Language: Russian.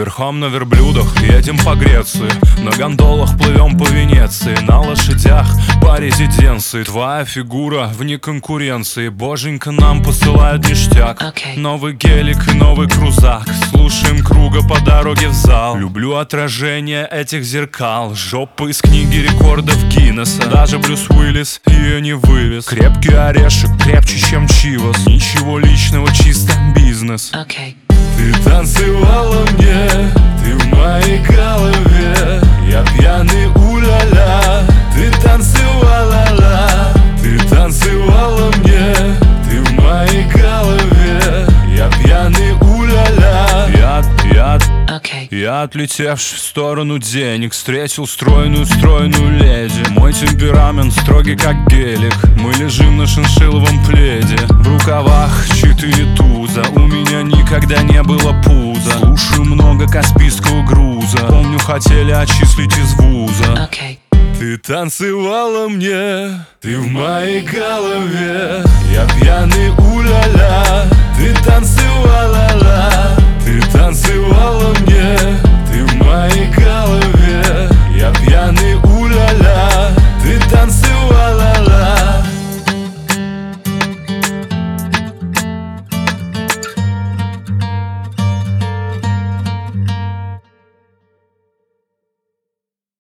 Верхом на верблюдах едем по Греции, на гондолах плывем по Венеции, на лошадях по резиденции. Твоя фигура вне конкуренции, боженька нам посылает ништяк. Новый гелик и новый крузак, слушаем круга по дороге в зал. Люблю отражение этих зеркал, жопа из книги рекордов Гиннесса. Даже Брюс Уиллис ее не вывез. Крепкий орешек, крепче, чем Чивас. Ничего личного, чисто бизнес. Ты танцевала мне, ты в моей голове. Я пьяный у-ля-ля. Ты танцевала ла. Ты танцевала мне, ты в моей голове. Я пьяный у-ля-ля. Я, отлетевший в сторону денег, встретил стройную леди. Мой темперамент строгий, как гелик. Мы лежим на шиншилловом пледе. В рукавах 4 туза, у меня никогда не было пуза. Слушаю много каспийского груза. Помню, хотели отчислить из вуза. Ты танцевала мне, ты в моей голове. Я пьяный у-ля-ля. Ты танцевала.